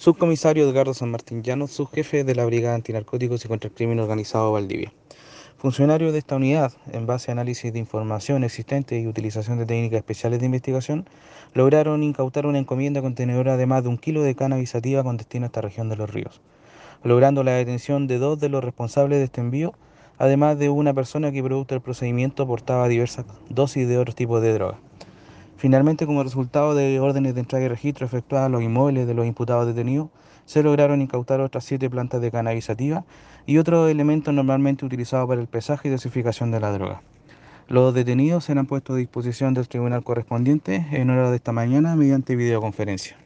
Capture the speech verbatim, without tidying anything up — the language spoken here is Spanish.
Subcomisario Edgardo San Martín Llanos, subjefe de la Brigada Antinarcóticos y contra el Crimen Organizado Valdivia. Funcionarios de esta unidad, en base a análisis de información existente y utilización de técnicas especiales de investigación, lograron incautar una encomienda contenedora de más de un kilo de cannabis sativa con destino a esta región de Los Ríos, logrando la detención de dos de los responsables de este envío, además de una persona que producto del procedimiento portaba diversas dosis de otros tipos de drogas. Finalmente, como resultado de órdenes de entrega y registro efectuadas a los inmuebles de los imputados detenidos, se lograron incautar otras siete plantas de cannabis sativa y otros elementos normalmente utilizados para el pesaje y dosificación de la droga. Los detenidos serán puestos a disposición del tribunal correspondiente en hora de esta mañana mediante videoconferencia.